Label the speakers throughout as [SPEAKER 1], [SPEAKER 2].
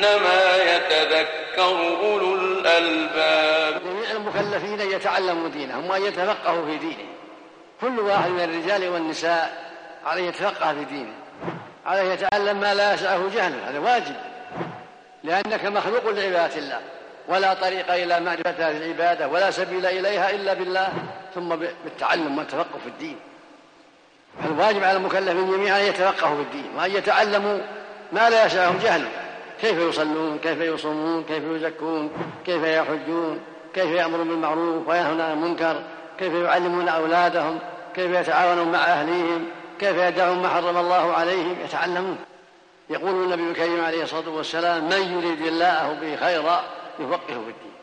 [SPEAKER 1] إنما يتذكر أولو الألباب.
[SPEAKER 2] جميع المكلفين يتعلموا دينهم وأن يتفقهوا في دينه. كل واحد من الرجال والنساء عليه يتفقه في دينه، عليه يتعلم ما لا يسعه جهله، هذا واجب، لأنك مخلوق لعبادة الله، ولا طريق إلى معرفة هذه العبادة ولا سبيل إليها إلا بالله ثم بالتعلم والتفقه في الدين. الواجب على المكلفين جميعا أن يتفقهوا في الدين وأن يتعلموا ما لا يسعهم جهله، كيف يصلون، كيف يصومون، كيف يزكون، كيف يحجون، كيف يأمرون بالمعروف وينهون عن المنكر، كيف يعلمون أولادهم، كيف يتعاونون مع أهليهم، كيف يدعون ما حرم الله عليهم، يتعلمون. يقول النبي الكريم عليه الصلاة والسلام: من يريد الله به خيرا يفقهه في الدين.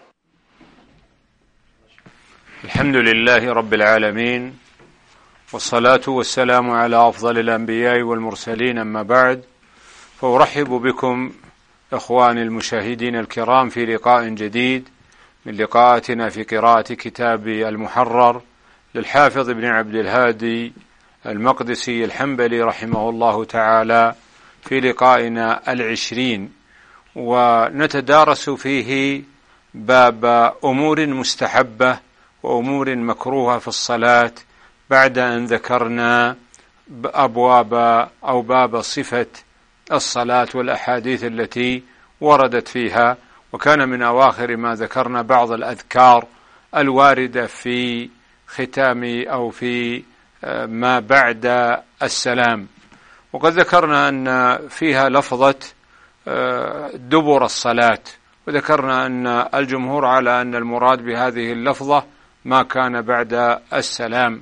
[SPEAKER 3] الحمد لله رب العالمين، والصلاة والسلام على أفضل الأنبياء والمرسلين، أما بعد، فأرحب بكم إخواني المشاهدين الكرام في لقاء جديد من لقاءاتنا في قراءة كتاب المحرر للحافظ ابن عبد الهادي المقدسي الحنبلي رحمه الله تعالى، في لقائنا 20، ونتدارس فيه باب أمور مستحبة وأمور مكروهة في الصلاة، بعد أن ذكرنا باب صفة الصلاة والأحاديث التي وردت فيها. وكان من أواخر ما ذكرنا بعض الأذكار الواردة في ختام أو في ما بعد السلام، وقد ذكرنا أن فيها لفظة دبر الصلاة، وذكرنا أن الجمهور على أن المراد بهذه اللفظة ما كان بعد السلام.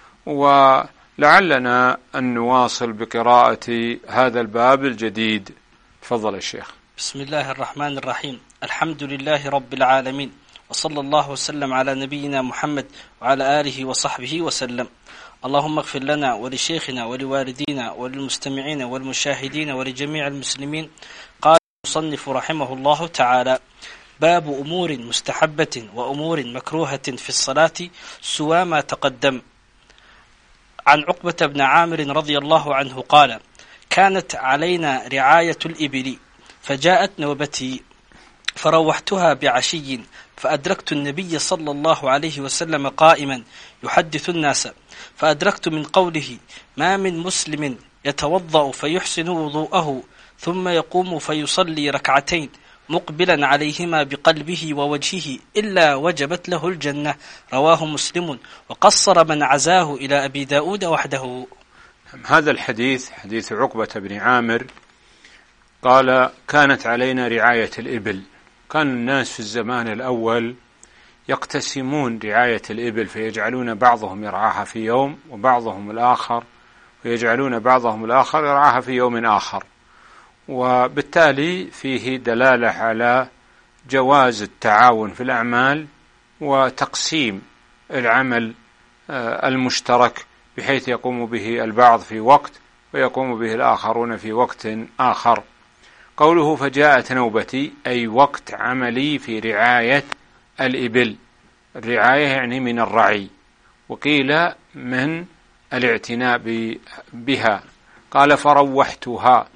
[SPEAKER 3] ولعلنا أن نواصل بقراءة هذا الباب الجديد. تفضل الشيخ.
[SPEAKER 4] بسم الله الرحمن الرحيم. الحمد لله رب العالمين، وصلى الله وسلم على نبينا محمد وعلى آله وصحبه وسلم. اللهم اغفر لنا ولشيخنا ولوالدينا وللمستمعين والمشاهدين ولجميع المسلمين. قال المصنف رحمه الله تعالى: باب أمور مستحبة وأمور مكروهة في الصلاة سوى ما تقدم. عن عقبة بن عامر رضي الله عنه قال: كانت علينا رعاية الإبل، فجاءت نوبتي فروحتها بعشي، فأدركت النبي صلى الله عليه وسلم قائما يحدث الناس، فأدركت من قوله: ما من مسلم يتوضأ فيحسن وضوءه ثم يقوم فيصلي ركعتين مقبلا عليهما بقلبه ووجهه إلا وجبت له الجنة. رواه مسلم، وقصر من عزاه إلى أبي داود وحده.
[SPEAKER 3] هذا الحديث حديث عقبة بن عامر قال: كانت علينا رعاية الإبل. كان الناس في الزمان الأول يقتسمون رعاية الإبل، فيجعلون بعضهم يرعاها في يوم وبعضهم الآخر، ويجعلون بعضهم الآخر يرعاها في يوم آخر، وبالتالي فيه دلالة على جواز التعاون في الأعمال وتقسيم العمل المشترك، بحيث يقوم به البعض في وقت ويقوم به الآخرون في وقت آخر. قوله فجاءت نوبتي أي وقت عملي في رعاية الإبل. الرعاية يعني من الرعي، وقيل من الاعتناء بها. قال فروحتها.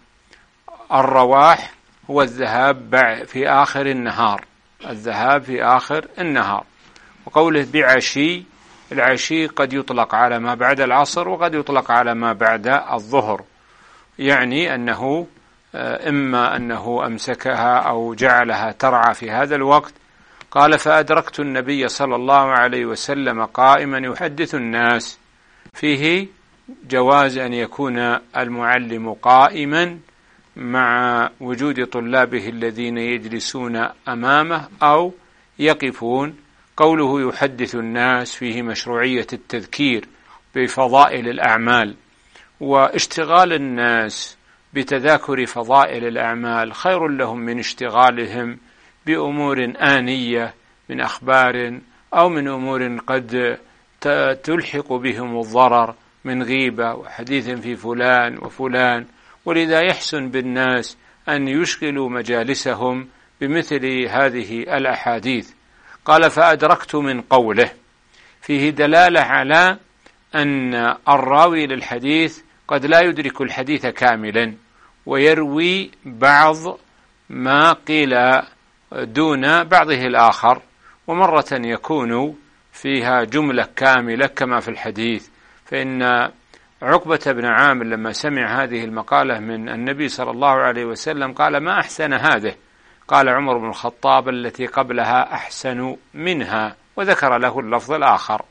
[SPEAKER 3] الرواح هو الذهاب في آخر النهار، الذهاب في آخر النهار. وقوله بعشي، العشي قد يطلق على ما بعد العصر وقد يطلق على ما بعد الظهر، يعني أنه إما أنه أمسكها أو جعلها ترعى في هذا الوقت. قال فأدركت النبي صلى الله عليه وسلم قائما يحدث الناس. فيه جواز أن يكون المعلم قائما مع وجود طلابه الذين يجلسون أمامه أو يقفون. قوله يحدث الناس فيه مشروعية التذكير بفضائل الأعمال، واشتغال الناس بتذاكر فضائل الأعمال خير لهم من اشتغالهم بأمور آنية من أخبار أو من أمور قد تلحق بهم الضرر من غيبة وحديث في فلان وفلان. ولذا يحسن بالناس أن يشغلوا مجالسهم بمثل هذه الأحاديث. قال فأدركت من قوله، فيه دلالة على أن الراوي للحديث قد لا يدرك الحديث كاملا، ويروي بعض ما قيل دون بعضه الآخر، ومرة يكون فيها جملة كاملة كما في الحديث. فإن عقبة بن عامر لما سمع هذه المقالة من النبي صلى الله عليه وسلم قال: ما أحسن هذه؟ قال عمر بن الخطاب: التي قبلها أحسن منها، وذكر له اللفظ الآخر.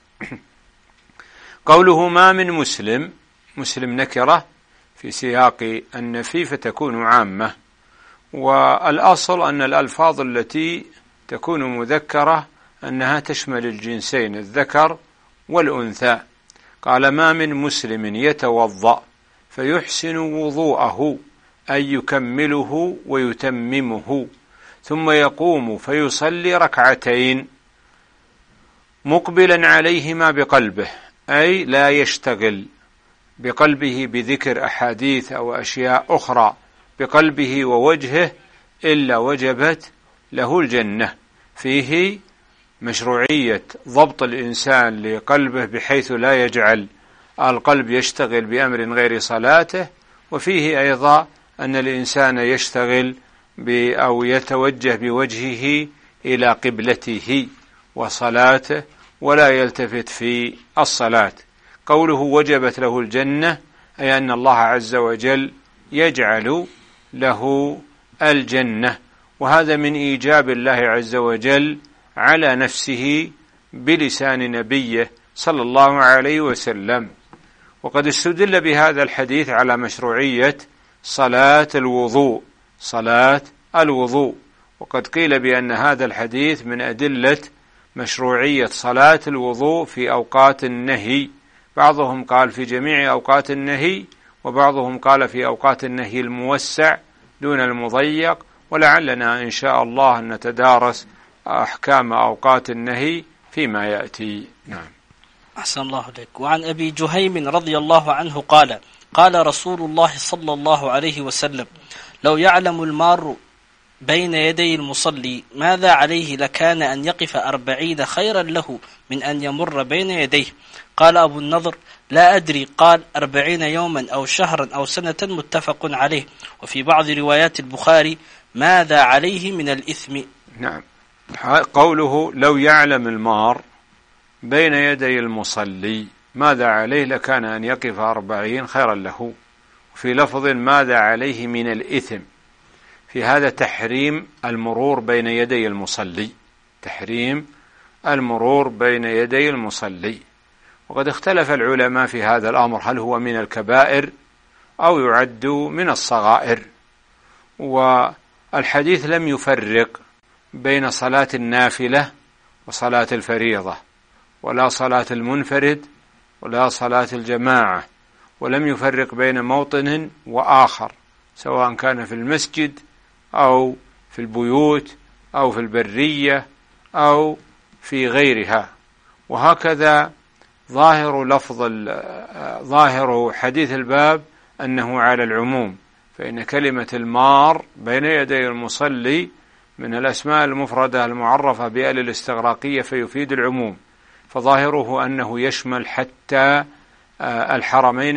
[SPEAKER 3] قوله ما من مسلم، مسلم نكرة في سياق النفي فتكون عامة، والأصل أن الألفاظ التي تكون مذكرة أنها تشمل الجنسين الذكر والأنثى. قال: ما من مسلم يتوضأ فيحسن وضوءه، أي يكمله ويتممه، ثم يقوم فيصلي ركعتين مقبلا عليهما بقلبه، أي لا يشتغل بقلبه بذكر أحاديث أو أشياء أخرى بقلبه ووجهه، إلا وجبت له الجنة. فيه مشروعية ضبط الإنسان لقلبه بحيث لا يجعل القلب يشتغل بأمر غير صلاته، وفيه أيضا أن الإنسان يشتغل أو يتوجه بوجهه إلى قبلته وصلاته ولا يلتفت في الصلاة. قوله وجبت له الجنة أي أن الله عز وجل يجعل له الجنة، وهذا من إيجاب الله عز وجل على نفسه بلسان نبيه صلى الله عليه وسلم. وقد استدل بهذا الحديث على مشروعية صلاة الوضوء، وقد قيل بأن هذا الحديث من أدلة مشروعية صلاة الوضوء في أوقات النهي، بعضهم قال في جميع أوقات النهي، وبعضهم قال في أوقات النهي الموسع دون المضيق، ولعلنا إن شاء الله أن نتدارس أحكام أوقات النهي فيما يأتي. نعم.
[SPEAKER 4] أحسن الله عليك. وعن أبي جهيم رضي الله عنه قال: قال رسول الله صلى الله عليه وسلم: لو يعلم المار بين يدي المصلي ماذا عليه لكان أن يقف 40 خيرا له من أن يمر بين يديه. قال أبو النضر: لا أدري. قال: 40 يوما أو شهرا أو سنة، متفق عليه. وفي بعض روايات البخاري: ماذا عليه من الإثم.
[SPEAKER 3] نعم. قوله لو يعلم المار بين يدي المصلي ماذا عليه لكان أن يقف 40 خيرا له، في لفظ ماذا عليه من الإثم، في هذا تحريم المرور بين يدي المصلي، تحريم المرور بين يدي المصلي. وقد اختلف العلماء في هذا الأمر، هل هو من الكبائر أو يعد من الصغائر. والحديث لم يفرق بين صلاة النافلة وصلاة الفريضة، ولا صلاة المنفرد ولا صلاة الجماعة، ولم يفرق بين موطن وآخر، سواء كان في المسجد أو في البيوت أو في البرية أو في غيرها. وهكذا ظاهر حديث الباب أنه على العموم، فإن كلمة المار بين يدي المصلي من الأسماء المفردة المعرفة بأل الاستغراقية فيفيد العموم، فظاهره أنه يشمل حتى الحرمين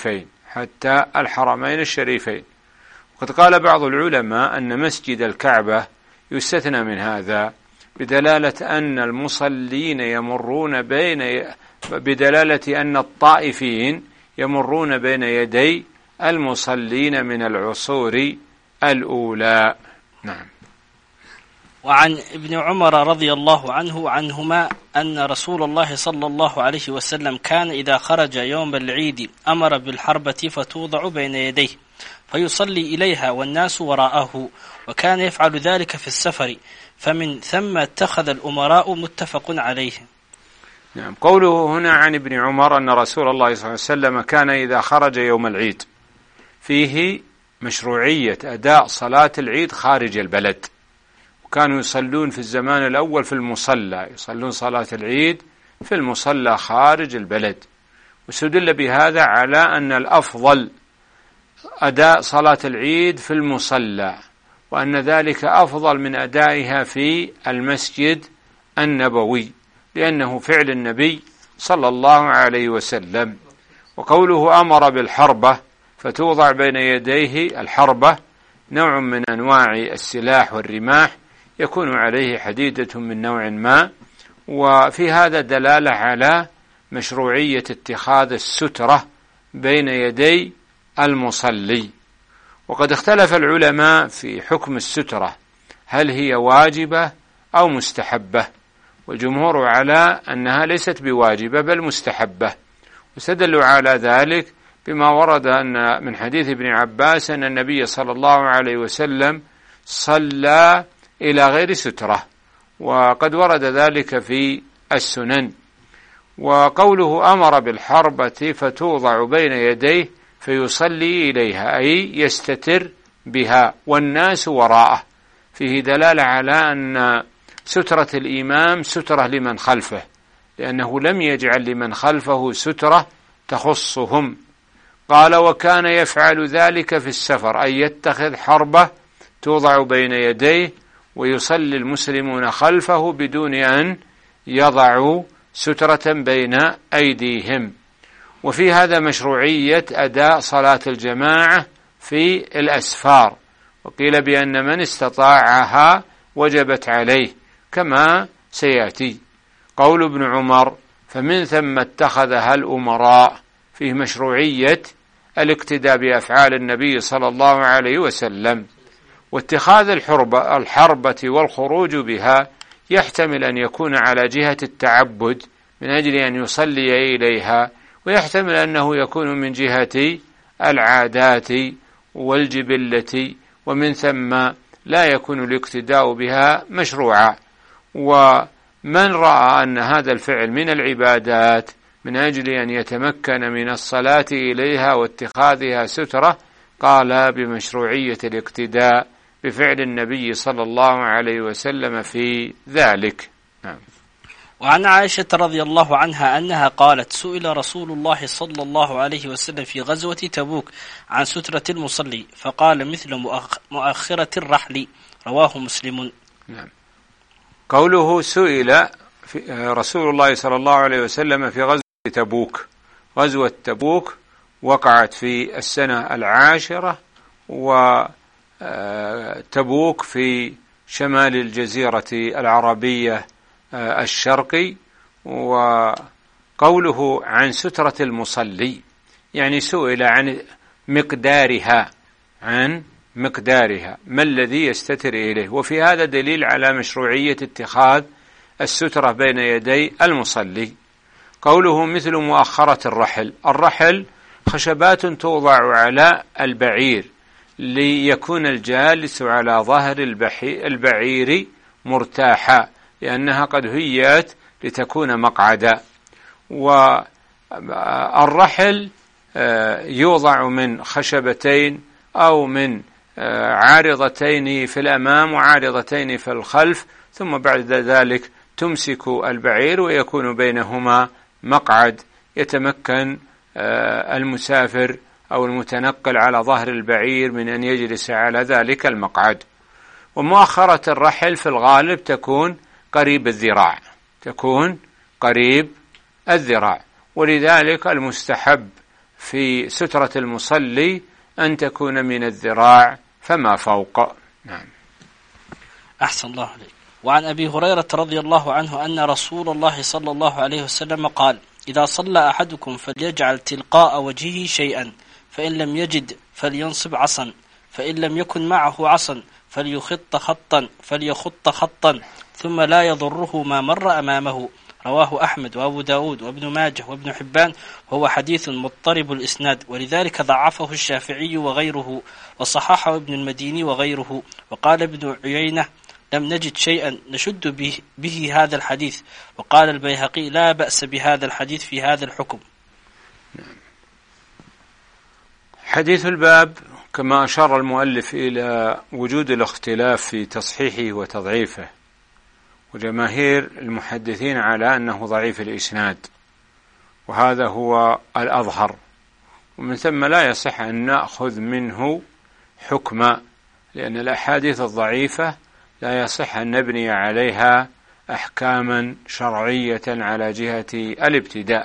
[SPEAKER 3] الشريفين. وقد قال بعض العلماء أن مسجد الكعبة يستثنى من هذا بدلالة أن المصلين يمرون بدلالة أن الطائفين يمرون بين يدي المصلين من العصور الأولى. نعم.
[SPEAKER 4] وعن ابن عمر رضي الله عنهما أن رسول الله صلى الله عليه وسلم كان إذا خرج يوم العيد أمر بالحربة فتوضع بين يديه فيصلي إليها والناس وراءه، وكان يفعل ذلك في السفر، فمن ثم اتخذ الأمراء، متفق عليه.
[SPEAKER 3] نعم. قوله هنا عن ابن عمر أن رسول الله صلى الله عليه وسلم كان إذا خرج يوم العيد، فيه مشروعية أداء صلاة العيد خارج البلد، وكانوا يصلون في الزمان الأول في المصلى، يصلون صلاة العيد في المصلى خارج البلد. واستدل بهذا على أن الأفضل أداء صلاة العيد في المصلى، وأن ذلك أفضل من أدائها في المسجد النبوي، لأنه فعل النبي صلى الله عليه وسلم. وقوله أمر بالحربة فتوضع بين يديه، الحربة نوع من أنواع السلاح والرماح يكون عليه حديدة من نوع ما. وفي هذا دلالة على مشروعية اتخاذ السترة بين يدي المصلي. وقد اختلف العلماء في حكم السترة، هل هي واجبة أو مستحبة؟ والجمهور على أنها ليست بواجبة بل مستحبة، واستدلوا على ذلك بما ورد أن من حديث ابن عباس أن النبي صلى الله عليه وسلم صلى إلى غير سترة، وقد ورد ذلك في السنن. وقوله أمر بالحربة فتوضع بين يديه فيصلي إليها، أي يستتر بها والناس وراءه، فيه دلالة على أن سترة الإمام سترة لمن خلفه، لأنه لم يجعل لمن خلفه سترة تخصهم. قال وكان يفعل ذلك في السفر، أي يتخذ حربة توضع بين يديه ويصلي المسلمون خلفه بدون أن يضعوا سترة بين أيديهم. وفي هذا مشروعية أداء صلاة الجماعة في الأسفار، وقيل بأن من استطاعها وجبت عليه كما سيأتي. قول ابن عمر فمن ثم اتخذها الأمراء، فيه مشروعية الاقتداء بأفعال النبي صلى الله عليه وسلم. واتخاذ الحربة والخروج بها يحتمل أن يكون على جهة التعبد من أجل أن يصلي إليها، ويحتمل أنه يكون من جهة العادات والجبلة، ومن ثم لا يكون الاقتداء بها مشروعا. ومن رأى أن هذا الفعل من العبادات من أجل أن يتمكن من الصلاة إليها واتخاذها سترة، قال بمشروعية الاقتداء بفعل النبي صلى الله عليه وسلم في ذلك. نعم.
[SPEAKER 4] وعن عائشة رضي الله عنها أنها قالت سئل رسول الله صلى الله عليه وسلم في غزوة تبوك عن سترة المصلي فقال مثل مؤخرة الرحل، رواه مسلم.
[SPEAKER 3] نعم. قوله سئل رسول الله صلى الله عليه وسلم في غزوة تبوك، غزوة تبوك وقعت في السنة 10، وتبوك في شمال الجزيرة العربية الشرقي. وقوله عن سترة المصلي يعني سئل عن مقدارها، ما الذي يستتر إليه. وفي هذا دليل على مشروعية اتخاذ السترة بين يدي المصلي. قوله مثل مؤخرة الرحل خشبات توضع على البعير ليكون الجالس على ظهر البعير مرتاحا، لأنها قد هيئت لتكون مقعدا. والرحل يوضع من خشبتين أو من عارضتين في الأمام وعارضتين في الخلف، ثم بعد ذلك تمسك البعير ويكون بينهما مقعد يتمكن المسافر أو المتنقل على ظهر البعير من أن يجلس على ذلك المقعد. ومؤخرة الرحل في الغالب تكون قريب الذراع، ولذلك المستحب في سترة المصلي أن تكون من الذراع فما فوق. نعم.
[SPEAKER 4] أحسن الله عليك. وعن أبي هريرة رضي الله عنه أن رسول الله صلى الله عليه وسلم قال إذا صلى أحدكم فليجعل تلقاء وجهه شيئا، فإن لم يجد فلينصب عصا، فإن لم يكن معه عصا فليخط خطا ثم لا يضره ما مر أمامه، رواه أحمد وأبو داود وابن ماجه وابن حبان، وهو حديث مضطرب الإسناد، ولذلك ضعفه الشافعي وغيره، وصححه ابن المديني وغيره. وقال ابن عيينة لم نجد شيئا نشد به هذا الحديث. وقال البيهقي لا بأس بهذا الحديث في هذا الحكم.
[SPEAKER 3] حديث الباب كما أشار المؤلف إلى وجود الاختلاف في تصحيحه وتضعيفه، وجماهير المحدثين على أنه ضعيف الإسناد، وهذا هو الأظهر، ومن ثم لا يصح أن نأخذ منه حكما، لأن الأحاديث الضعيفة لا يصح أن نبني عليها أحكاما شرعية على جهة الابتداء.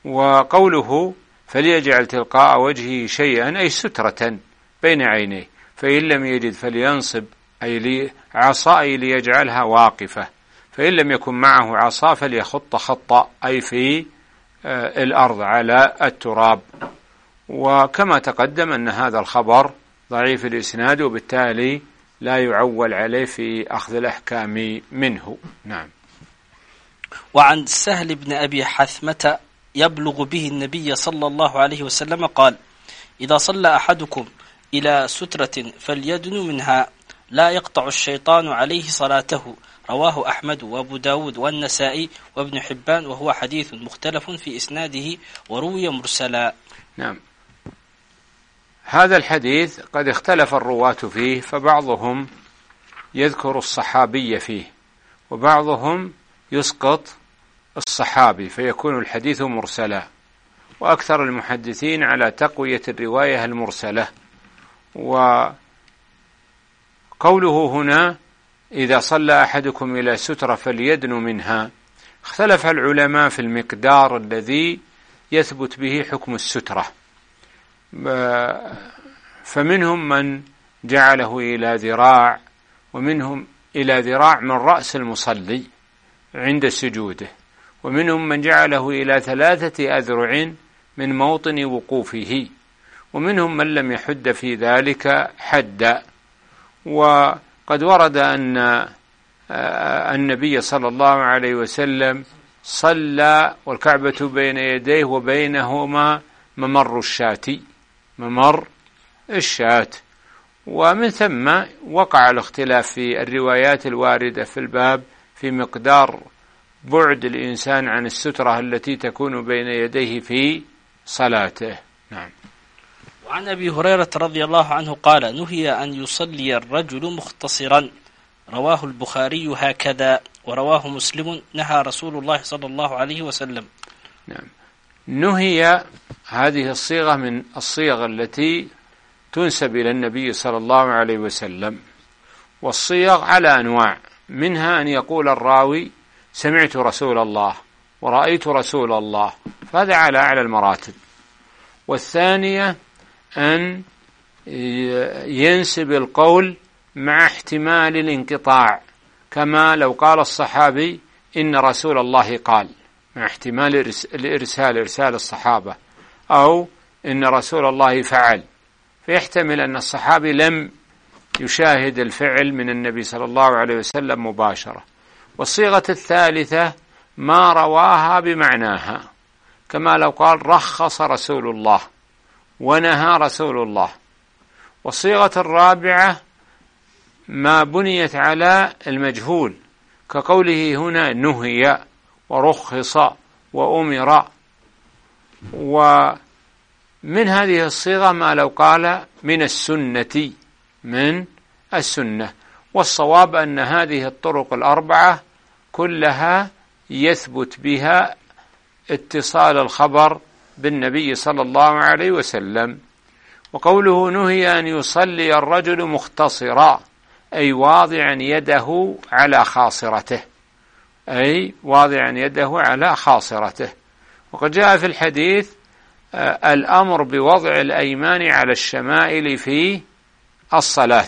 [SPEAKER 3] وقوله فليجعل تلقاء وجهه شيئا أي سترة بين عينيه، فإن لم يجد فلينصب عصا أي ليجعلها واقفة، فإن لم يكن معه عصا فليخط خطا أي في الأرض على التراب. وكما تقدم أن هذا الخبر ضعيف الإسناد، وبالتالي لا يعول عليه في أخذ الأحكام منه. نعم.
[SPEAKER 4] وعن سهل بن أبي حثمة يبلغ به النبي صلى الله عليه وسلم قال: إذا صلى أحدكم إلى سترة فليدن منها لا يقطع الشيطان عليه صلاته. رواه أحمد وأبو داود والنسائي وابن حبان، وهو حديث مختلف في إسناده وروي مرسلا.
[SPEAKER 3] نعم. هذا الحديث قد اختلف الرواة فيه، فبعضهم يذكر الصحابي فيه وبعضهم يسقط الصحابي فيكون الحديث مرسلا، وأكثر المحدثين على تقوية الرواية المرسلة. وقوله هنا إذا صلى أحدكم إلى سترة فليدن منها، اختلف العلماء في المقدار الذي يثبت به حكم السترة، فمنهم من جعله إلى ذراع، ومنهم إلى ذراع من رأس المصلي عند سجوده، ومنهم من جعله إلى 3 أذرع من موطن وقوفه، ومنهم من لم يحد في ذلك حدا. وقد ورد أن النبي صلى الله عليه وسلم صلى والكعبة بين يديه وبينهما ممر الشاة، ومن ثم وقع الاختلاف في الروايات الواردة في الباب في مقدار بعد الإنسان عن السترة التي تكون بين يديه في صلاته. نعم.
[SPEAKER 4] وعن أبي هريرة رضي الله عنه قال: نهي أن يصلي الرجل مختصرا. رواه البخاري هكذا، ورواه مسلم: نهى رسول الله صلى الله عليه وسلم.
[SPEAKER 3] نعم. نهي هذه الصيغة من الصيغ التي تنسب إلى النبي صلى الله عليه وسلم، والصيغ على أنواع، منها أن يقول الراوي سمعت رسول الله ورأيت رسول الله، فهذا على أعلى المراتب. والثانية أن ينسب القول مع احتمال الانقطاع، كما لو قال الصحابي إن رسول الله قال، مع احتمال إرسال الصحابة، أو إن رسول الله فعل، فيحتمل أن الصحابي لم يشاهد الفعل من النبي صلى الله عليه وسلم مباشرة. والصيغة الثالثة ما رواها بمعناها، كما لو قال رخص رسول الله ونهى رسول الله. والصيغة الرابعة ما بنيت على المجهول، كقوله هنا نهي ورخص وأمر. ومن هذه الصيغة ما لو قال من السنة. والصواب أن هذه الطرق الأربعة كلها يثبت بها اتصال الخبر بالنبي صلى الله عليه وسلم. وقوله نهي أن يصلي الرجل مختصرا، أي واضعا يده على خاصرته، وقد جاء في الحديث الأمر بوضع الأيمان على الشمائل في الصلاة،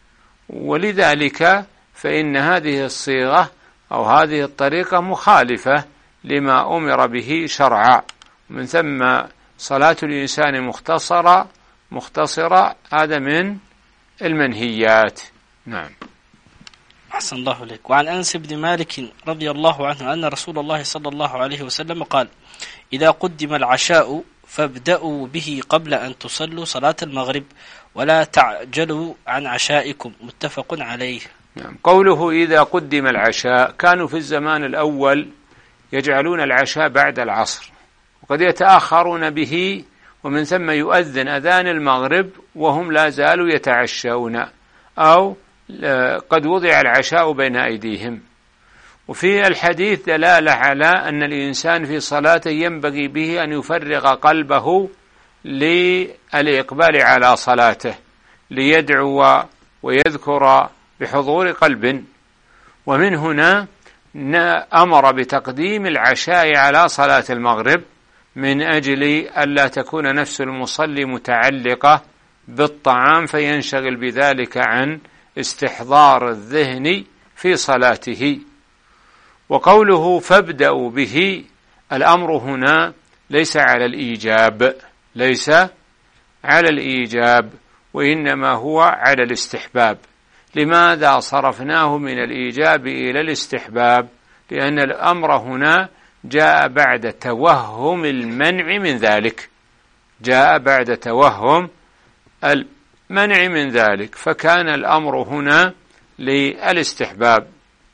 [SPEAKER 3] ولذلك فإن هذه الصيغة أو هذه الطريقة مخالفة لما أمر به شرعا، من ثم صلاة الإنسان مختصرة هذا من المنهيات. نعم.
[SPEAKER 4] أحسن الله إليك. وعن أنس بن مالك رضي الله عنه أن رسول الله صلى الله عليه وسلم قال: إذا قدم العشاء فابدأوا به قبل أن تصلوا صلاة المغرب ولا تعجلوا عن عشائكم. متفق عليه.
[SPEAKER 3] نعم. قوله إذا قدم العشاء، كانوا في الزمان الأول يجعلون العشاء بعد العصر، وقد يتأخرون به، ومن ثم يؤذن أذان المغرب وهم لا زالوا يتعشون، أو قد وضع العشاء بين أيديهم. وفي الحديث دلالة على أن الإنسان في صلاته ينبغي به أن يفرغ قلبه للإقبال على صلاته، ليدعو ويذكر بحضور قلب. ومن هنا أمر بتقديم العشاء على صلاة المغرب، من أجل ألا تكون نفس المصلي متعلقة بالطعام فينشغل بذلك عن استحضار الذهن في صلاته. وقوله فابدأوا به، الأمر هنا ليس على الإيجاب، ليس على الإيجاب، وإنما هو على الاستحباب. لماذا صرفناه من الإيجاب إلى الاستحباب؟ لأن الأمر هنا جاء بعد توهم المنع من ذلك، جاء بعد توهم المنع من ذلك، فكان الأمر هنا للاستحباب.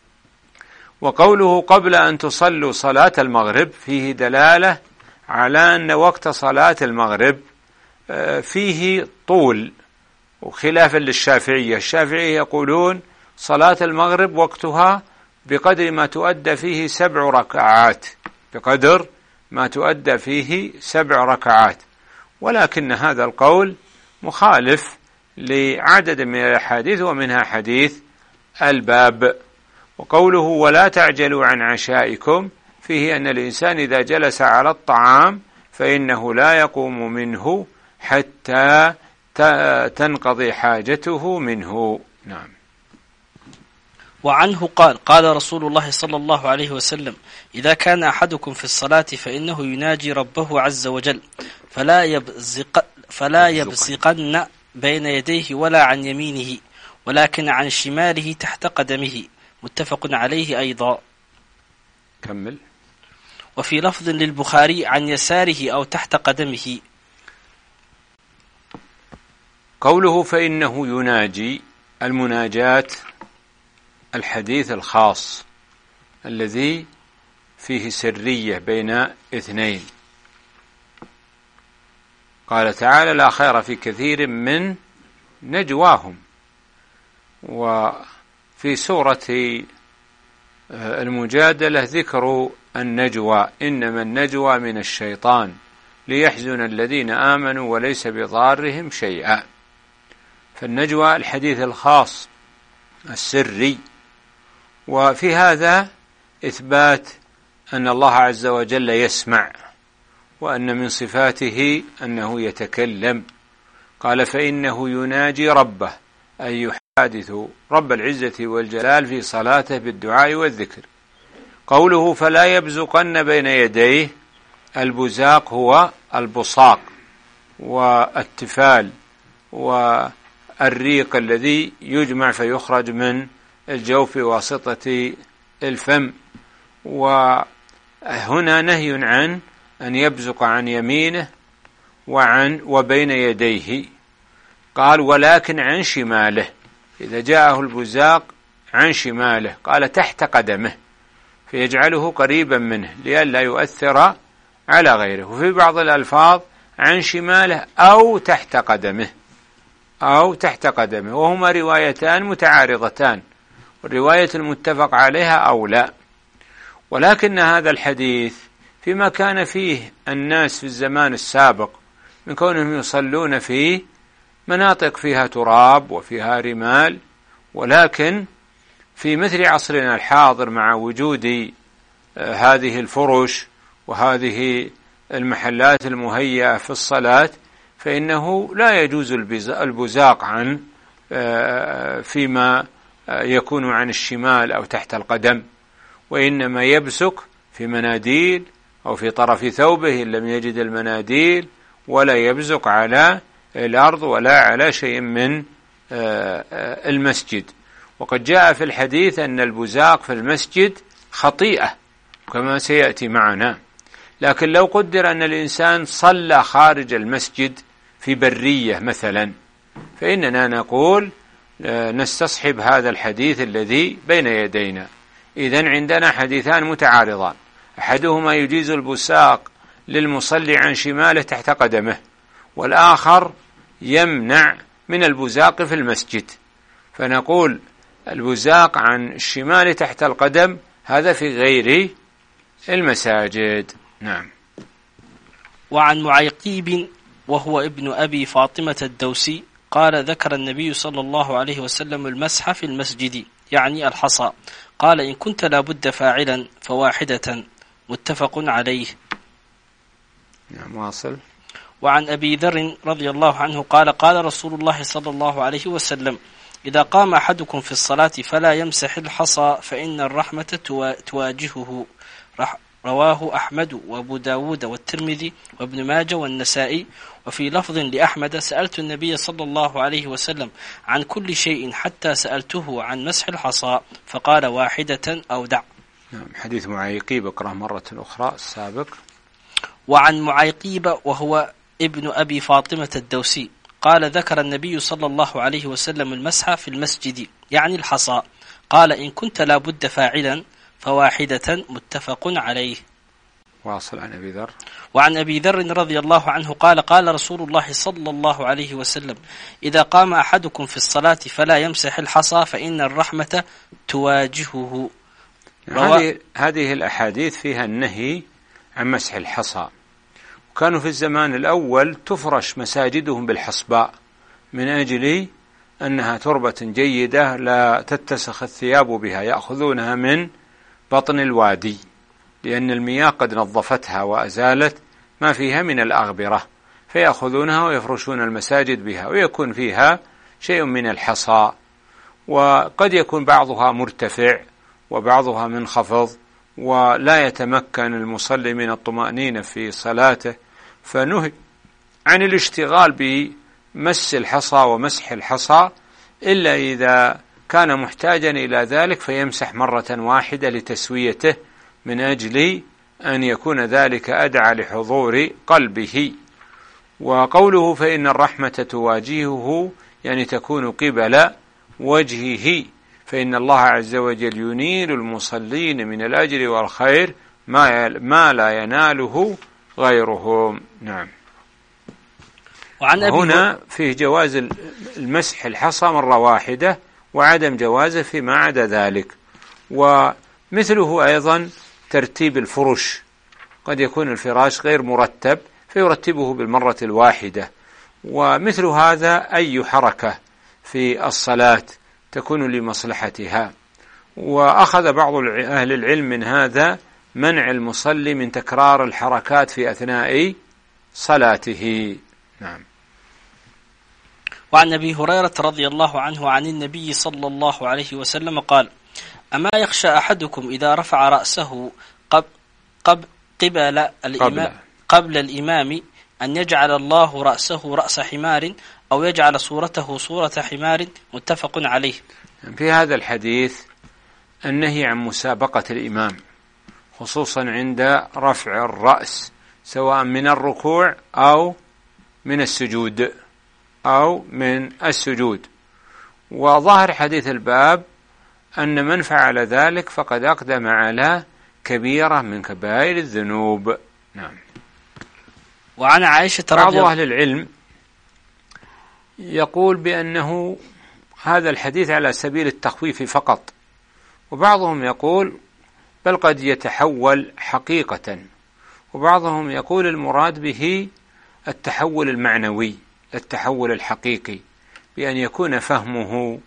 [SPEAKER 3] وقوله قبل أن تصلوا صلاة المغرب فيه دلالة على أن وقت صلاة المغرب فيه طول، وخلافا للشافعية. الشافعية يقولون صلاة المغرب وقتها بقدر ما تؤدى فيه 7 ركعات، بقدر ما تؤدى فيه 7 ركعات، ولكن هذا القول مخالف لعدد من الأحاديث، ومنها حديث الباب. وقوله ولا تعجلوا عن عشائكم فيه أن الإنسان إذا جلس على الطعام فإنه لا يقوم منه حتى تنقضي حاجته منه. نعم.
[SPEAKER 4] وعنه قال قال رسول الله صلى الله عليه وسلم: إذا كان أحدكم في الصلاة فإنه يناجي ربه عز وجل فلا يبصقن بين يديه ولا عن يمينه ولكن عن شماله تحت قدمه، متفق عليه أيضا.
[SPEAKER 3] كمل.
[SPEAKER 4] وفي لفظ للبخاري عن يساره أو تحت قدمه.
[SPEAKER 3] قوله فإنه يناجي، المناجاة الحديث الخاص الذي فيه سرية بين اثنين. قال تعالى: لا خير في كثير من نجواهم. وفي سورة المجادلة ذكر النجوى: إنما النجوى من الشيطان ليحزن الذين آمنوا وليس بضارهم شيئا. فالنجوى الحديث الخاص السري. وفي هذا إثبات أن الله عز وجل يسمع، وأن من صفاته أنه يتكلم. قال: فإنه يناجي ربه، أي يحادث رب العزة والجلال في صلاته بالدعاء والذكر. قوله فلا يبزقن بين يديه، البزاق هو البصاق والتفال والريق الذي يجمع فيخرج من الجوف بواسطة الفم. وهنا نهي عن أن يبزق عن يمينه وبين يديه. قال: ولكن عن شماله، إذا جاءه البزاق عن شماله قال تحت قدمه، فيجعله قريبا منه لئلا يؤثر على غيره. وفي بعض الألفاظ عن شماله أو تحت قدمه، أو تحت قدمه، وهما روايتان متعارضتان، والرواية المتفق عليها أولى. ولكن هذا الحديث فيما كان فيه الناس في الزمان السابق من كونهم يصلون في مناطق فيها تراب وفيها رمال، ولكن في مثل عصرنا الحاضر مع وجود هذه الفرش وهذه المحلات المهيئة في الصلاة، فإنه لا يجوز البزاق عن فيما يكون عن الشمال أو تحت القدم، وإنما يبزق في مناديل أو في طرف ثوبه إن لم يجد المناديل، ولا يبزق على الأرض ولا على شيء من المسجد. وقد جاء في الحديث أن البزاق في المسجد خطيئة كما سيأتي معنا. لكن لو قدر أن الإنسان صلى خارج المسجد في برية مثلا، فإننا نقول نستصحب هذا الحديث الذي بين يدينا. إذن عندنا حديثان متعارضان، أحدهما يجيز البساق للمصلي عن شماله تحت قدمه، والآخر يمنع من البزاق في المسجد. فنقول البزاق عن الشمال تحت القدم هذا في غير المساجد. نعم.
[SPEAKER 4] وعن معيقيب وهو ابن أبي فاطمة الدوسي قال: ذكر النبي صلى الله عليه وسلم المسح في المسجد، يعني الحصى. قال: إن كنت لابد فاعلا فواحدة، متفق عليه.
[SPEAKER 3] نعم. واصل.
[SPEAKER 4] وعن أبي ذر رضي الله عنه قال قال رسول الله صلى الله عليه وسلم إذا قام أحدكم في الصلاة فلا يمسح الحصى فإن الرحمة تواجهه. رواه أحمد وأبو داود والترمذي وابن ماجه والنسائي. وفي لفظ لأحمد سألت النبي صلى الله عليه وسلم عن كل شيء حتى سألته عن مسح الحصى فقال واحدة أو دع.
[SPEAKER 3] حديث معيقيب اقرأ مرة أخرى السابق.
[SPEAKER 4] وعن معيقيب وهو ابن أبي فاطمة الدوسي قال ذكر النبي صلى الله عليه وسلم المسح في المسجد يعني الحصى قال إن كنت لا بد فاعلا فواحدة متفق عليه.
[SPEAKER 3] واصل عن أبي ذر.
[SPEAKER 4] وعن أبي ذر رضي الله عنه قال قال رسول الله صلى الله عليه وسلم إذا قام أحدكم في الصلاة فلا يمسح الحصى فإن الرحمة تواجهه.
[SPEAKER 3] هذه الأحاديث فيها النهي عن مسح الحصى. وكانوا في الزمان الأول تفرش مساجدهم بالحصباء من أجل أنها تربة جيدة لا تتسخ الثياب بها، يأخذونها من بطن الوادي لأن المياه قد نظفتها وأزالت ما فيها من الأغبرة، فيأخذونها ويفرشون المساجد بها ويكون فيها شيء من الحصى، وقد يكون بعضها مرتفع وبعضها منخفض ولا يتمكن المصلي من الطمأنينة في صلاته، فنهي عن الاشتغال بمس الحصى ومسح الحصى إلا إذا كان محتاجا إلى ذلك فيمسح مرة واحدة لتسويته من أجل أن يكون ذلك أدعى لحضور قلبه. وقوله فإن الرحمة تواجهه يعني تكون قبل وجهه، فإن الله عز وجل ينيل المصلين من الأجر والخير ما لا يناله غيرهم. نعم. هنا فيه جواز المسح الحصى مرة واحدة وعدم جوازه فيما عدا ذلك. ومثله أيضا ترتيب الفرش، قد يكون الفراش غير مرتب فيرتبه بالمرة الواحدة. ومثل هذا أي حركة في الصلاة تكون لمصلحتها. وأخذ بعض أهل العلم من هذا منع المصلي من تكرار الحركات في أثناء صلاته. نعم.
[SPEAKER 4] وعن أبي هريرة رضي الله عنه عن النبي صلى الله عليه وسلم قال أما يخشى أحدكم إذا رفع رأسه قبل الإمام أن يجعل الله رأسه رأس حمار أو يجعل صورته صورة حمار متفق عليه.
[SPEAKER 3] في هذا الحديث النهي عن مسابقة الإمام خصوصا عند رفع الرأس سواء من الركوع أو من السجود وظاهر حديث الباب أن من فعل ذلك فقد أقدم على كبيرة من كبائر الذنوب. نعم.
[SPEAKER 4] وعن عائشة
[SPEAKER 3] بعض أهل العلم يقول بأنه هذا الحديث على سبيل التخويف فقط، وبعضهم يقول بل قد يتحول حقيقة، وبعضهم يقول المراد به التحول المعنوي التحول الحقيقي، بأن يكون فهمه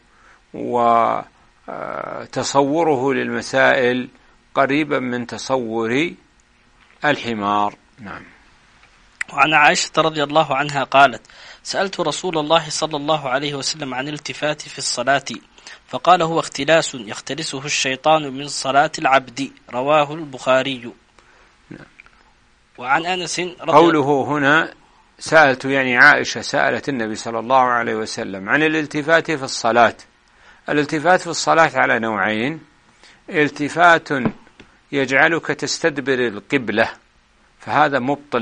[SPEAKER 3] وتصوره للمسائل قريبا من تصور الحمار. نعم.
[SPEAKER 4] وعن عائشة رضي الله عنها قالت سألت رسول الله صلى الله عليه وسلم عن الالتفات في الصلاة فقال هو اختلاس يختلسه الشيطان من صلاة العبد. رواه البخاري.
[SPEAKER 3] نعم.
[SPEAKER 4] وعن أنس
[SPEAKER 3] قوله هنا سألت يعني عائشة سألت النبي صلى الله عليه وسلم عن الالتفات في الصلاة. الالتفات في الصلاة على نوعين: التفات يجعلك تستدبر القبلة فهذا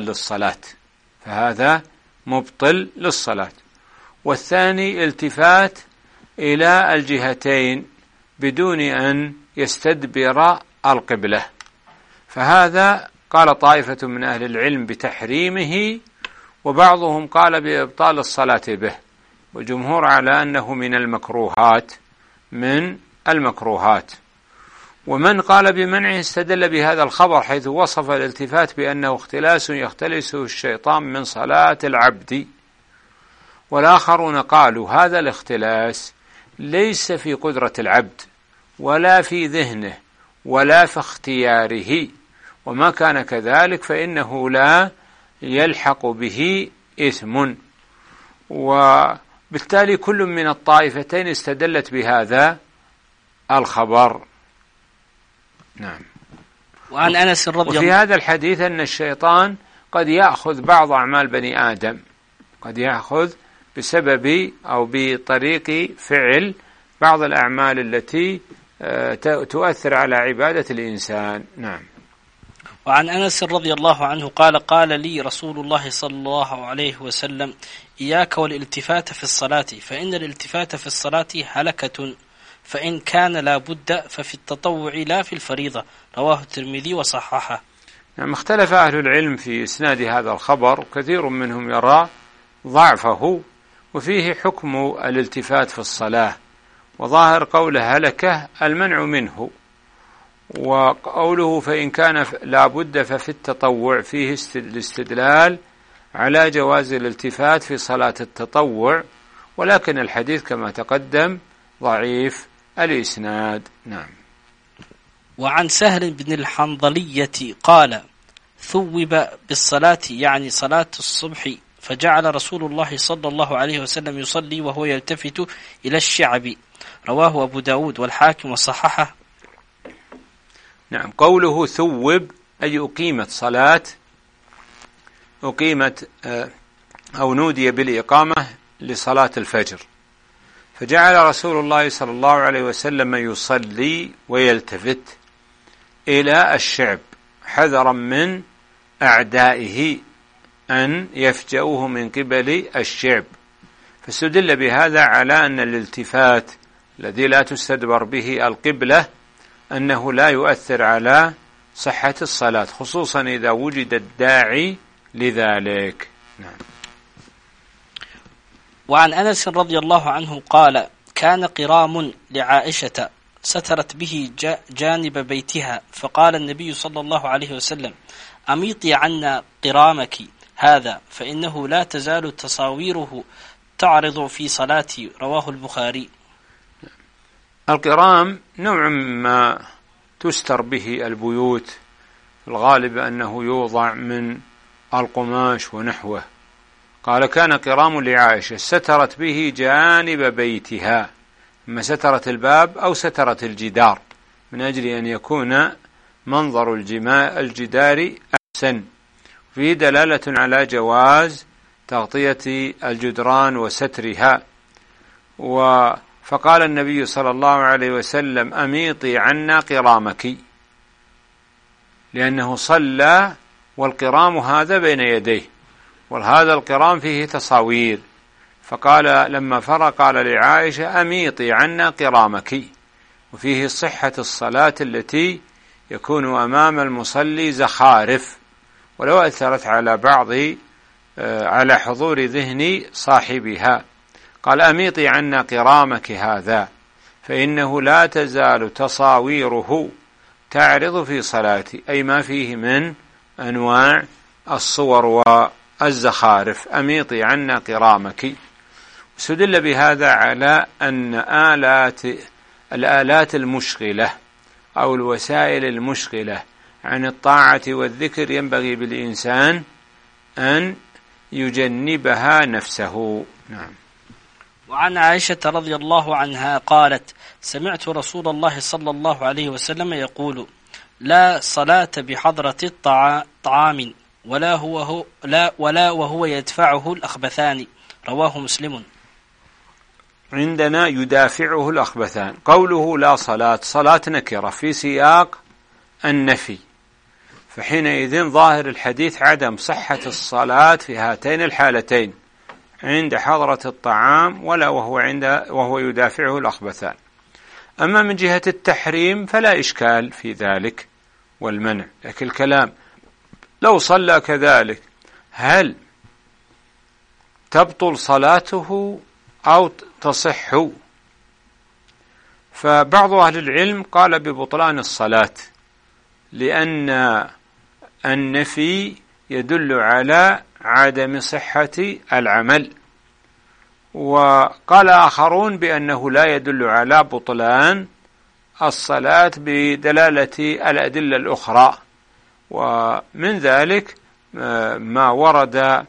[SPEAKER 3] مبطل للصلاة، والثاني التفات إلى الجهتين بدون أن يستدبر القبلة، فهذا قال طائفة من أهل العلم بتحريمه، وبعضهم قال بإبطال الصلاة به، والجمهور على أنه من المكروهات. ومن قال بمنعه استدل بهذا الخبر حيث وصف الالتفات بأنه اختلاس يختلسه الشيطان من صلاة العبد. والآخرون قالوا هذا الاختلاس ليس في قدرة العبد ولا في ذهنه ولا في اختياره، وما كان كذلك فإنه لا يلحق به إثم. وبالتالي كل من الطائفتين استدلت بهذا الخبر. نعم.
[SPEAKER 4] وعن أنس رضي الله
[SPEAKER 3] وفي هذا الحديث أن الشيطان قد يأخذ بعض أعمال بني آدم، قد يأخذ بسبب أو بطريق فعل بعض الأعمال التي تؤثر على عبادة الإنسان. نعم.
[SPEAKER 4] وعن أنس رضي الله عنه قال: قال لي رسول الله صلى الله عليه وسلم: إياك والالتفات في الصلاة، فإن الالتفات في الصلاة هلكة، فإن كان لا بد ففي التطوع لا في الفريضة. رواه الترمذي وصححه.
[SPEAKER 3] نعم. اختلف أهل العلم في إسناد هذا الخبر، وكثير منهم يرى ضعفه، وفيه حكم الالتفات في الصلاة، وظاهر قوله هلكة المنع منه، وقوله فإن كان لا بد ففي التطوع فيه الاستدلال على جواز الالتفات في صلاة التطوع، ولكن الحديث كما تقدم ضعيف الإسناد. نعم.
[SPEAKER 4] وعن سهل بن الحنظلية قال: ثوب بالصلاة يعني صلاة الصبح، فجعل رسول الله صلى الله عليه وسلم يصلي وهو يلتفت إلى الشعب. رواه أبو داود والحاكم وصححه.
[SPEAKER 3] نعم. قوله ثوب أي أقيمت صلاة، أقيمت أو نودي بالإقامة لصلاة الفجر، فجعل رسول الله صلى الله عليه وسلم يصلي ويلتفت إلى الشعب حذرا من أعدائه أن يفجأوه من قبل الشعب، فاستدل بهذا على أن الالتفات الذي لا تستدبر به القبلة أنه لا يؤثر على صحة الصلاة، خصوصا إذا وجد الداعي لذلك. نعم.
[SPEAKER 4] وعن أنس رضي الله عنه قال: كان قرام لعائشة سترت به جانب بيتها، فقال النبي صلى الله عليه وسلم: أميطي عنا قرامك هذا، فإنه لا تزال تصاويره تعرض في صلاتي. رواه البخاري.
[SPEAKER 3] القرام نوع ما تستر به البيوت، الغالب أنه يوضع من القماش ونحوه. قال: كان قرام لعائشة سترت به جانب بيتها، إما سترت الباب أو سترت الجدار، من أجل أن يكون منظر الجدار أحسن. فيه دلالة على جواز تغطية الجدران وسترها. فقال النبي صلى الله عليه وسلم: أميطي عنا قرامك، لأنه صلى والقرام هذا بين يديه، وهذا القرام فيه تصاوير، فقال لما فرغ قال لعائشة: أميطي عنا قرامك. وفيه صحة الصلاة التي يكون أمام المصلي زخارف، ولو أثرت على حضور ذهن صاحبها. قال: أميطي عنا قرامك هذا، فإنه لا تزال تصاويره تعرض في صلاتي، أي ما فيه من أنواع الصور والزخارف. أميطي عنا قرامك. استدل بهذا على أن الآلات المشغلة أو الوسائل المشغلة عن الطاعة والذكر ينبغي بالإنسان أن يجنبها نفسه. نعم.
[SPEAKER 4] وعن عائشة رضي الله عنها قالت: سمعت رسول الله صلى الله عليه وسلم يقول: لا صلاة بحضرة طعام ولا وهو يدفعه الأخبثان. رواه مسلم.
[SPEAKER 3] عندنا يدافعه الأخبثان. قوله لا صلاة نكرة في سياق النفي، فحينئذ ظاهر الحديث عدم صحة الصلاة في هاتين الحالتين، عند حضرة الطعام ولا وهو يدافعه الأخبثان. أما من جهة التحريم فلا إشكال في ذلك والمنع، لكن الكلام لو صلى كذلك هل تبطل صلاته أو تصح؟ فبعض أهل العلم قال ببطلان الصلاة، لأن النفي يدل على عدم صحة العمل، وقال آخرون بأنه لا يدل على بطلان الصلاة بدلالة الأدلة الأخرى، ومن ذلك ما ورد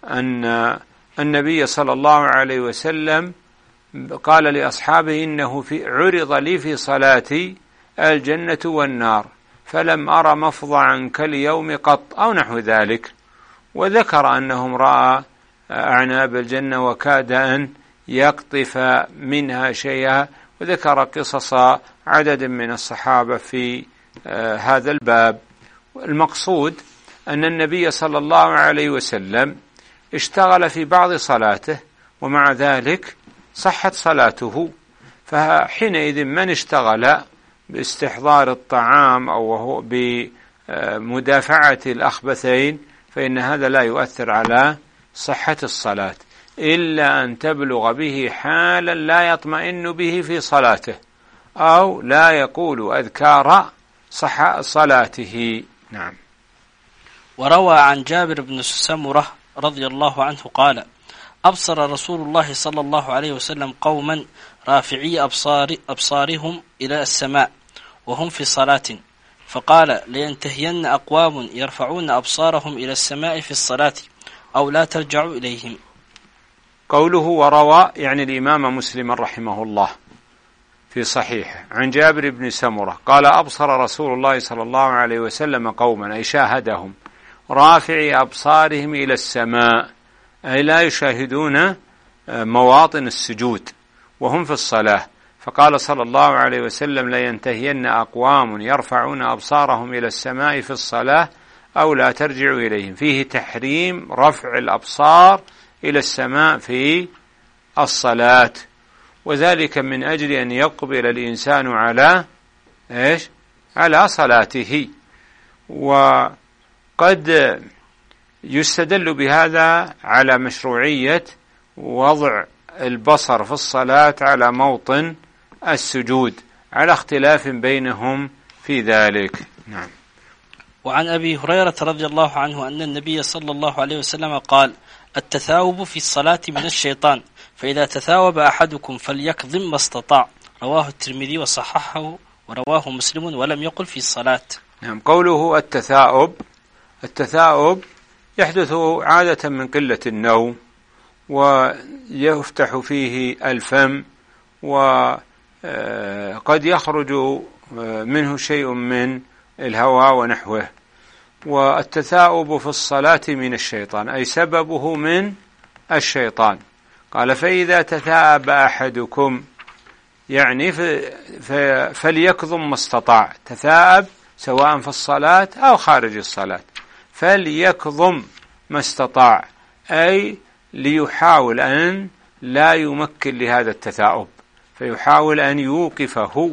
[SPEAKER 3] أن النبي صلى الله عليه وسلم قال لأصحابه إنه عرض لي في صلاتي الجنة والنار فلم أرى مفضعا كاليوم قط أو نحو ذلك، وذكر أنهم رأى أعناب الجنة وكاد أن يقطف منها شيئا، وذكر قصص عدد من الصحابة في هذا الباب. المقصود أن النبي صلى الله عليه وسلم اشتغل في بعض صلاته ومع ذلك صحت صلاته، فحينئذ من اشتغل باستحضار الطعام أو بمدافعة الأخبثين فإن هذا لا يؤثر على صحة الصلاة إلا أن تبلغ به حالا لا يطمئن به في صلاته أو لا يقول أذكار صلاته. نعم.
[SPEAKER 4] وروى عن جابر بن سمرة رضي الله عنه قال: أبصر رسول الله صلى الله عليه وسلم قوما رافعي أبصارهم إلى السماء وهم في صلاة، فقال: لينتهين أقوام يرفعون أبصارهم إلى السماء في الصلاة أو لا ترجعوا إليهم.
[SPEAKER 3] قوله وروى يعني الإمام مسلم رحمه الله في صحيحه عن جابر بن سمرة قال: أبصر رسول الله صلى الله عليه وسلم قوما أي شاهدهم رافعي أبصارهم إلى السماء أي لا يشاهدون مواطن السجود وهم في الصلاة، فقال صلى الله عليه وسلم: لينتهين أقوام يرفعون أبصارهم إلى السماء في الصلاة أو لا ترجعوا إليهم. فيه تحريم رفع الأبصار إلى السماء في الصلاة، وذلك من أجل أن يقبل الإنسان على على صلاته. وقد يستدل بهذا على مشروعية وضع البصر في الصلاة على موطن السجود على اختلاف بينهم في ذلك. نعم.
[SPEAKER 4] وعن أبي هريرة رضي الله عنه أن النبي صلى الله عليه وسلم قال: التثاوب في الصلاة من الشيطان، فإذا تثاوب أحدكم فليكظم ما استطاع. رواه الترمذي وصححه ورواه مسلم ولم يقل في الصلاة.
[SPEAKER 3] نعم. قوله التثاؤب يحدث عادة من قلة النوم، ويفتح فيه الفم، وقد يخرج منه شيء من الهواء ونحوه. والتثاؤب في الصلاة من الشيطان أي سببه من الشيطان. قال: فإذا تثاءب أحدكم يعني فليكظم ما استطاع. تثاءب سواء في الصلاة أو خارج الصلاة، فليكظم ما استطاع أي ليحاول أن لا يمكن لهذا التثاؤب، فيحاول أن يوقفه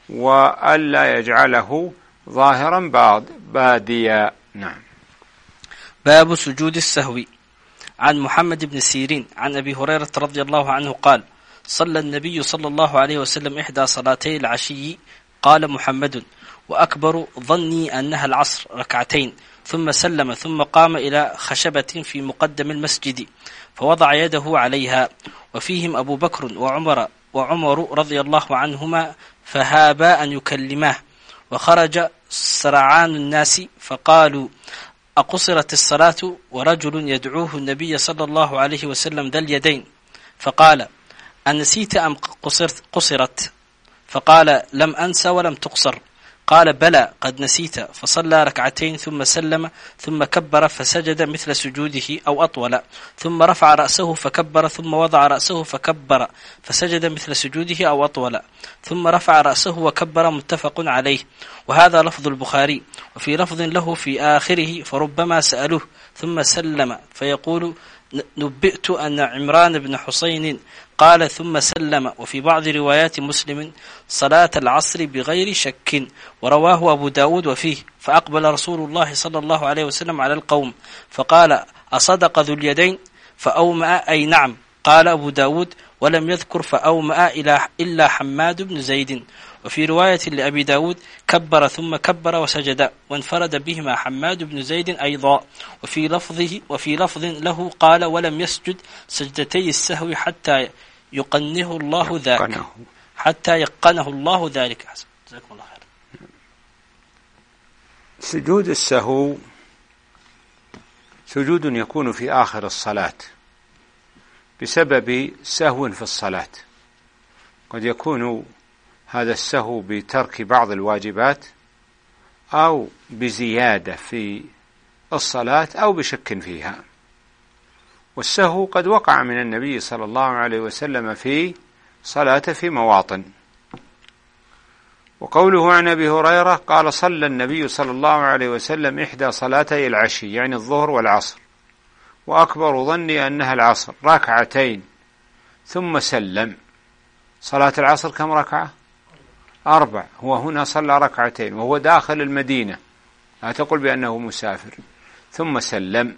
[SPEAKER 3] وألا يجعله ظاهرا باديا. نعم.
[SPEAKER 4] باب سجود السهو. عن محمد بن سيرين عن أبي هريرة رضي الله عنه قال: صلى النبي صلى الله عليه وسلم إحدى صلاتي العشي، قال محمد: وأكبر ظني أنها العصر، ركعتين، ثم سلم، ثم قام إلى خشبة في مقدم المسجد فوضع يده عليها، وفيهم أبو بكر وعمر رضي الله عنهما، فهابا أن يكلماه، وخرج سرعان الناس فقالوا: أقصرت الصلاة؟ ورجل يدعوه النبي صلى الله عليه وسلم ذا اليدين، فقال: أنسيت أم قصرت؟ فقال: لم أنس ولم تقصر. قال: بلى قد نسيت. فصلى ركعتين ثم سلم، ثم كبر فسجد مثل سجوده أو أطول، ثم رفع رأسه فكبر، ثم وضع رأسه فكبر فسجد مثل سجوده أو أطول، ثم رفع رأسه وكبر. متفق عليه. وهذا لفظ البخاري. وفي لفظ له في آخره: فربما سألوه ثم سلم فيقول: نبئت أن عمران بن حسين قال ثم سلم. وفي بعض روايات مسلم: صلاة العصر بغير شك. ورواه أبو داود وفيه: فأقبل رسول الله صلى الله عليه وسلم على القوم فقال: أصدق ذو اليدين؟ فأومأ أي نعم. قال أبو داود: ولم يذكر فأومأ إلا حماد بن زيد. وفي رواية لأبي داود: كبر ثم كبر وسجد، وانفرد بهما حماد بن زيد أيضا. وفي لفظ له قال: ولم يسجد سجدتي السهو حتى يقنه الله ذلك. جزاكم الله خير.
[SPEAKER 3] سجود السهو سجود يكون في آخر الصلاة بسبب سهو في الصلاة. قد يكون هذا السهو بترك بعض الواجبات أو بزيادة في الصلاة أو بشك فيها. والسهو قد وقع من النبي صلى الله عليه وسلم في صلاته في مواطن. وقوله عن أبي هريرة قال صلى النبي صلى الله عليه وسلم إحدى صلاتي العشي يعني الظهر والعصر وأكبر ظني أنها العصر ركعتين ثم سلم. صلاة العصر كم ركعة؟ 4. هو هنا صلى ركعتين وهو داخل المدينة، لا تقل بأنه مسافر. ثم سلم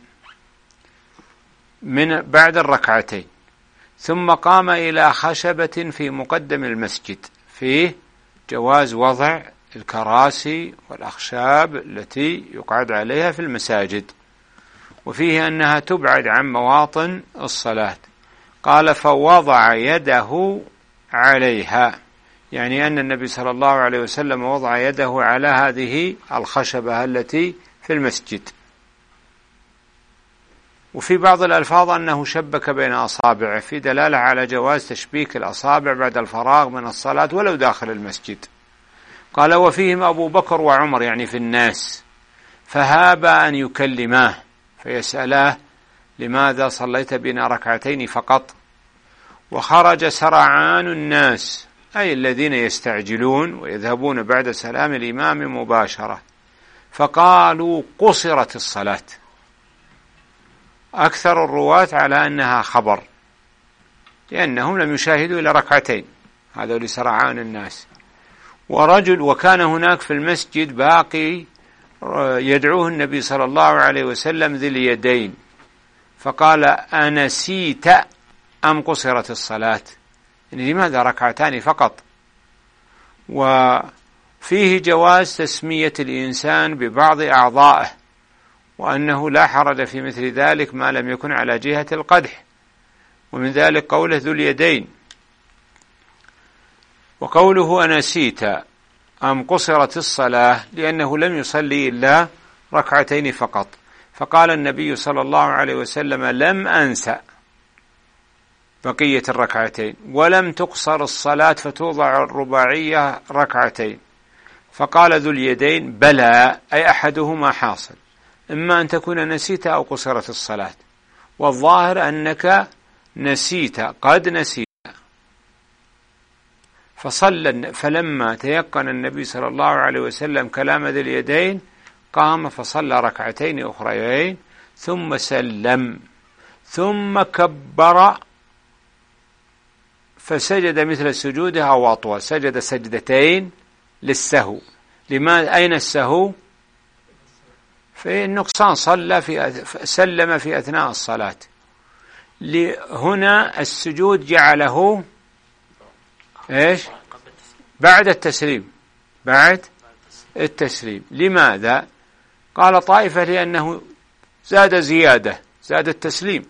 [SPEAKER 3] من بعد الركعتين، ثم قام إلى خشبة في مقدم المسجد فيه جواز وضع الكراسي والأخشاب التي يقعد عليها في المساجد، وفيه أنها تبعد عن مواطن الصلاة. قال فوضع يده عليها، يعني أن النبي صلى الله عليه وسلم وضع يده على هذه الخشبة التي في المسجد. وفي بعض الألفاظ أنه شبك بين أصابعه في دلالة على جواز تشبيك الأصابع بعد الفراغ من الصلاة ولو داخل المسجد. قال وفيهم أبو بكر وعمر يعني في الناس، فهابا أن يكلماه فيسألاه لماذا صليت بنا ركعتين فقط؟ وخرج سرعان الناس أي الذين يستعجلون ويذهبون بعد سلام الإمام مباشرة، فقالوا قصرت الصلاة. أكثر الرواة على أنها خبر لأنهم لم يشاهدوا إلى ركعتين، هذا لسرعان الناس. وكان هناك في المسجد باقي يدعوه النبي صلى الله عليه وسلم ذي اليدين، فقال أنسيت أم قصرت الصلاة؟ يعني لماذا ركعتان فقط؟ وفيه جواز تسمية الإنسان ببعض أعضائه، وأنه لا حرج في مثل ذلك ما لم يكن على جهة القدح، ومن ذلك قوله ذو اليدين. وقوله أنسيت أم قصرت الصلاة لأنه لم يصلي إلا ركعتين فقط، فقال النبي صلى الله عليه وسلم لم أنسى بقية الركعتين ولم تقصر الصلاة فتوضع الرباعية ركعتين. فقال ذو اليدين بلى، أي أحدهما حاصل، إما أن تكون نسيت أو قصرت الصلاة، والظاهر أنك نسيت، قد نسيت. فلما تيقن النبي صلى الله عليه وسلم كلام ذي اليدين قام فصلى ركعتين أخريين ثم سلم ثم كبر فسجد مثل سجوده أو أطول، سجد سجدتين للسهو. لماذا؟ أين السهو؟ في النقصان، سلم في أثناء الصلاة. هنا السجود جعله إيش؟ بعد التسليم، بعد التسليم. لماذا؟ قال طائفة لأنه زاد زيادة، زاد التسليم،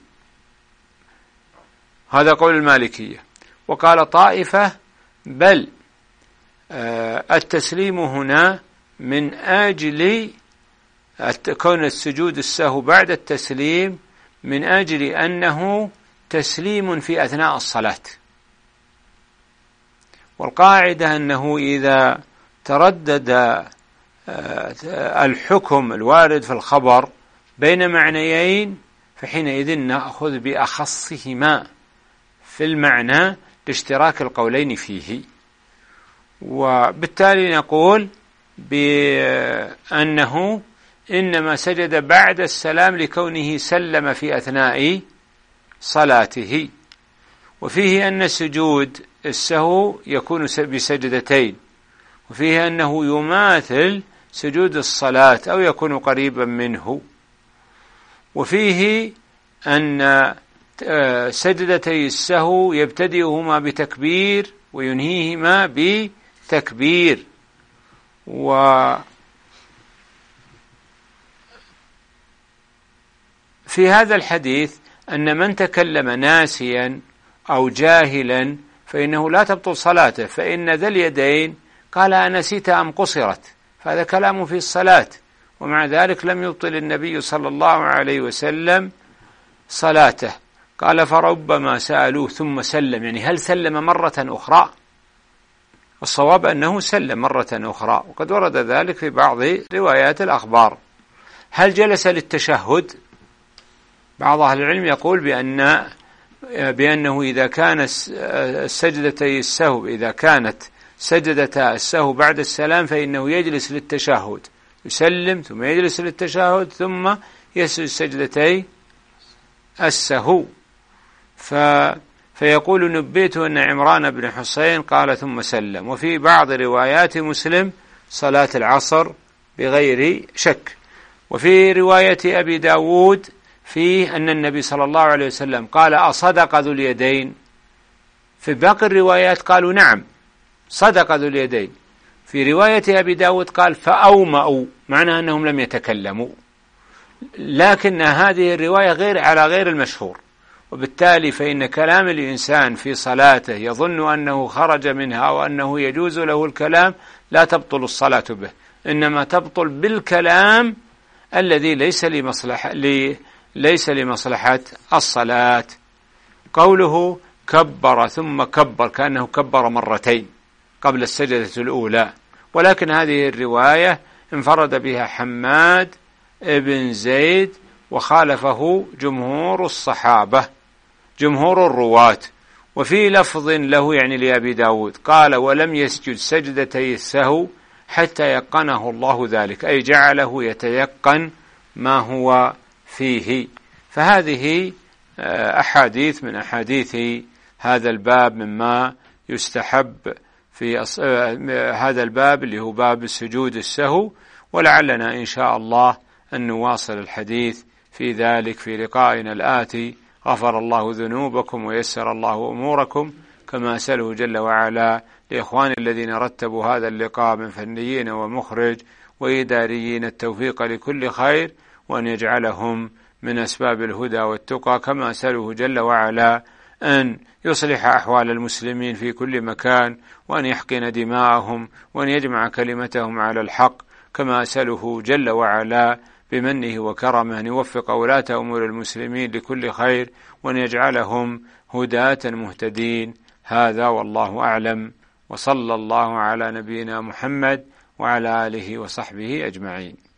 [SPEAKER 3] هذا قول المالكية. وقال طائفة بل التسليم هنا من أجل كون السجود السهو بعد التسليم من أجل أنه تسليم في أثناء الصلاة. والقاعدة أنه إذا تردد الحكم الوارد في الخبر بين معنيين فحينئذ نأخذ بأخصهما في المعنى لاشتراك القولين فيه، وبالتالي نقول بأنه إنما سجد بعد السلام لكونه سلم في أثناء صلاته. وفيه أن سجود السهو يكون بسجدتين، وفيه أنه يماثل سجود الصلاة أو يكون قريبا منه، وفيه أن سجدتي السهو يبتدئهما بتكبير وينهيهما بتكبير. وفي هذا الحديث أن من تكلم ناسيا أو جاهلا فإنه لا تبطل صلاته، فإن ذا اليدين قال أنسيت أم قصرت، فهذا كلام في الصلاة، ومع ذلك لم يبطل النبي صلى الله عليه وسلم صلاته. قال فربما سألوه ثم سلم، يعني هل سلم مرة أخرى؟ الصواب أنه سلم مرة أخرى، وقد ورد ذلك في بعض روايات الأخبار. هل جلس للتشهد؟ بعض أهل العلم يقول بأنه إذا كان السجدتي السهو، إذا كانت سجدتا السهو بعد السلام فإنه يجلس للتشهد، يسلم ثم يجلس للتشهد ثم يسجد سجدتي السهو. فيقول نبيت أن عمران بن حسين قال ثم سلم. وفي بعض روايات مسلم صلاة العصر بغير شك. وفي رواية أبي داود فيه أن النبي صلى الله عليه وسلم قال أصدق ذو اليدين؟ في باقي الروايات قالوا نعم صدق ذو اليدين. في رواية أبي داود قال فأومأوا، معنى أنهم لم يتكلموا، لكن هذه الرواية على غير المشهور، وبالتالي فإن كلام الإنسان في صلاته يظن أنه خرج منها وأنه يجوز له الكلام لا تبطل الصلاة به، إنما تبطل بالكلام الذي ليس لمصلحة الصلاة. قوله كبر ثم كبر كأنه كبر مرتين قبل السجدة الأولى، ولكن هذه الرواية انفرد بها حماد بن زيد وخالفه جمهور الصحابة، جمهور الرواة. وفي لفظ له يعني لأبي داود قال ولم يسجد سجدتي السهو حتى يقنه الله ذلك، أي جعله يتيقن ما هو فيه. فهذه أحاديث من أحاديث هذا الباب مما يستحب في هذا الباب اللي هو باب السجود السهو، ولعلنا إن شاء الله أن نواصل الحديث في ذلك في لقائنا الآتي. غفر الله ذنوبكم ويسر الله أموركم، كما أسأله جل وعلا لإخواني الذين رتبوا هذا اللقاء من فنيين ومخرج وإداريين التوفيق لكل خير، وأن يجعلهم من أسباب الهدى والتقى، كما أسأله جل وعلا أن يصلح أحوال المسلمين في كل مكان، وأن يحقن دماءهم، وأن يجمع كلمتهم على الحق، كما أسأله جل وعلا بمنه وكرمه أن يوفق ولاة أمور المسلمين لكل خير، وأن يجعلهم هداة مهتدين. هذا والله أعلم، وصلى الله على نبينا محمد وعلى آله وصحبه أجمعين.